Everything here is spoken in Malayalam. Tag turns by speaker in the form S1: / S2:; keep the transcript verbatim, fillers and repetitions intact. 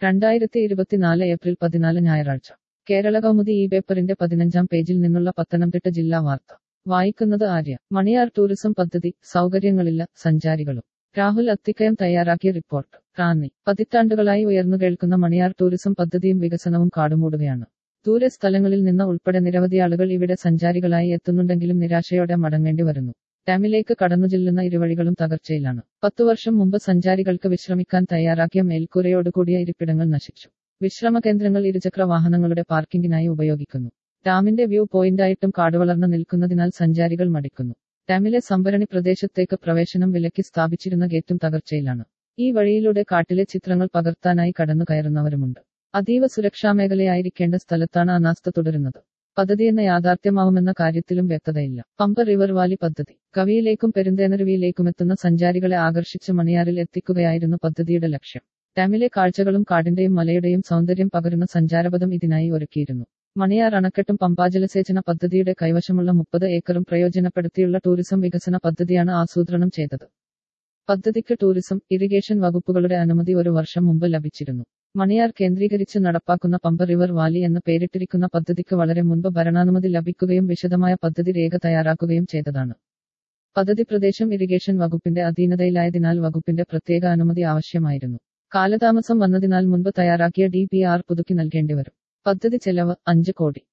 S1: രണ്ടായിരത്തി ഇരുപത്തിനാല് ഏപ്രിൽ പതിനാല് ഞായറാഴ്ച കേരള കൗമുദി ഈ പേപ്പറിന്റെ പതിനഞ്ചാം പേജിൽ നിന്നുള്ള പത്തനംതിട്ട ജില്ലാ വാർത്ത വായിക്കുന്നത് ആര്യ. മണിയാർ ടൂറിസം പദ്ധതി സൗകര്യങ്ങളില്ല സഞ്ചാരികളും. രാഹുൽ അത്തിക്കയം തയ്യാറാക്കിയ റിപ്പോർട്ട്. റാന്നി. പതിറ്റാണ്ടുകളായി ഉയർന്നുകേൾക്കുന്ന മണിയാർ ടൂറിസം പദ്ധതിയും വികസനവും കാടുമൂടുകയാണ്. ദൂരെ സ്ഥലങ്ങളിൽ നിന്ന് ഉൾപ്പെടെ നിരവധി ആളുകൾ ഇവിടെ സഞ്ചാരികളായി എത്തുന്നുണ്ടെങ്കിലും നിരാശയോടെ മടങ്ങേണ്ടി വരുന്നു. ഡാമിലേക്ക് കടന്നുചെല്ലുന്ന ഇരുവഴികളും തകർച്ചയിലാണ്. പത്തു വർഷം മുമ്പ് സഞ്ചാരികൾക്ക് വിശ്രമിക്കാൻ തയ്യാറാക്കിയ മേൽക്കൂരയോടുകൂടിയ ഇരിപ്പിടങ്ങൾ നശിച്ചു. വിശ്രമ കേന്ദ്രങ്ങൾ ഇരുചക്ര വാഹനങ്ങളുടെ പാർക്കിംഗിനായി ഉപയോഗിക്കുന്നു. ഡാമിന്റെ വ്യൂ പോയിന്റായിട്ടും കാടുവളർന്നു നിൽക്കുന്നതിനാൽ സഞ്ചാരികൾ മടിക്കുന്നു. ഡാമിലെ സംഭരണി പ്രദേശത്തേക്ക് പ്രവേശനം വിലക്കി സ്ഥാപിച്ചിരുന്ന ഗേറ്റും തകർച്ചയിലാണ്. ഈ വഴിയിലൂടെ കാട്ടിലെ ചിത്രങ്ങൾ പകർത്താനായി കടന്നു കയറുന്നവരുമുണ്ട്. അതീവ സുരക്ഷാമേഖലയായിരിക്കേണ്ട സ്ഥലത്താണ് അനാസ്ഥ തുടരുന്നത്. പദ്ധതിയെന്ന യാഥാർത്ഥ്യമാവുമെന്ന കാര്യത്തിലും വ്യക്തതയില്ല. പമ്പ റിവർ വാലി പദ്ധതി. കവിയിലേക്കും പെരുന്തേനരുവിയിലേക്കുമെത്തുന്ന സഞ്ചാരികളെ ആകർഷിച്ച് മണിയാറിൽ എത്തിക്കുകയായിരുന്നു പദ്ധതിയുടെ ലക്ഷ്യം. ഡാമിലെ കാഴ്ചകളും കാടിന്റെയും മലയുടെയും സൗന്ദര്യം പകരുന്ന സഞ്ചാരപഥം ഇതിനായി ഒരുക്കിയിരുന്നു. മണിയാർ അണക്കെട്ടും പമ്പാജലസേചന പദ്ധതിയുടെ കൈവശമുള്ള മുപ്പത് ഏക്കറും പ്രയോജനപ്പെടുത്തിയുള്ള ടൂറിസം വികസന പദ്ധതിയാണ് ആസൂത്രണം ചെയ്തത്. പദ്ധതിക്ക് ടൂറിസം, ഇറിഗേഷൻ വകുപ്പുകളുടെ അനുമതി ഒരു വർഷം മുമ്പ് ലഭിച്ചിരുന്നു. മണിയാർ കേന്ദ്രീകരിച്ച് നടപ്പാക്കുന്ന പമ്പ റിവർ വാലി എന്ന് പേരിട്ടിരിക്കുന്ന പദ്ധതിക്ക് വളരെ മുൻപ് ഭരണാനുമതി ലഭിക്കുകയും വിശദമായ പദ്ധതി രേഖ തയ്യാറാക്കുകയും ചെയ്തതാണ്. പദ്ധതി പ്രദേശം ഇറിഗേഷൻ വകുപ്പിന്റെ അധീനതയിലായതിനാൽ വകുപ്പിന്റെ പ്രത്യേക അനുമതി ആവശ്യമായിരുന്നു. കാലതാമസം വന്നതിനാൽ മുൻപ് തയ്യാറാക്കിയ ഡി പി ആർ പുതുക്കി നൽകേണ്ടിവരും. പദ്ധതി ചെലവ് അഞ്ച് കോടി.